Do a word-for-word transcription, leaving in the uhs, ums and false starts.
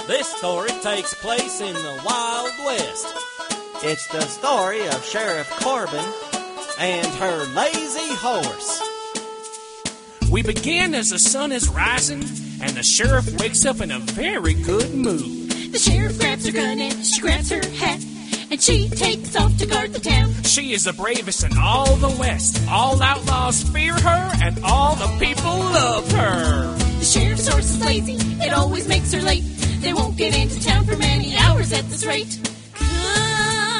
This story takes place in the Wild West. It's the story of Sheriff Corbin and her lazy horse. We begin as the sun is rising, and the sheriff wakes up in a very good mood. The sheriff grabs her gun and she grabs her hat, and she takes off to guard the town. She is the bravest in all the West. All outlaws fear her, and all the people love her. The sheriff's horse is lazy, it always makes her late. They won't get into town for many hours at this rate. Come